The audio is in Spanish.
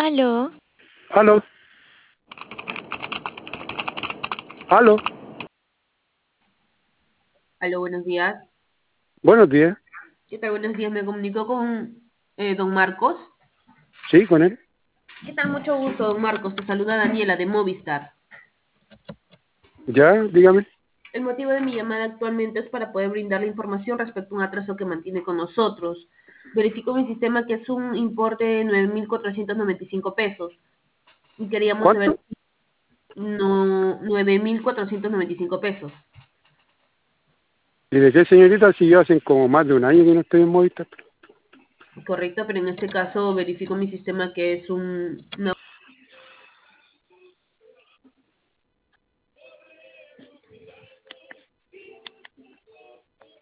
Aló, Aló, aló, Aló, buenos días. buenos días. ¿Qué tal? Buenos días. Me comunico con don Marcos. Sí, con él. ¿Qué tal? Mucho gusto, don Marcos. Te saluda Daniela de Movistar. Ya, dígame. El motivo de mi llamada actualmente es para poder brindarle información respecto a un atraso que mantiene con nosotros. Verifico en mi sistema que es un importe de 9.495 pesos. Y queríamos saber ¿Cuánto? si no, 9.495 pesos. ¿Y de qué, señorita? Si yo hace como más de un año que no estoy en Movistar. Correcto, pero en este caso verifico en mi sistema que es un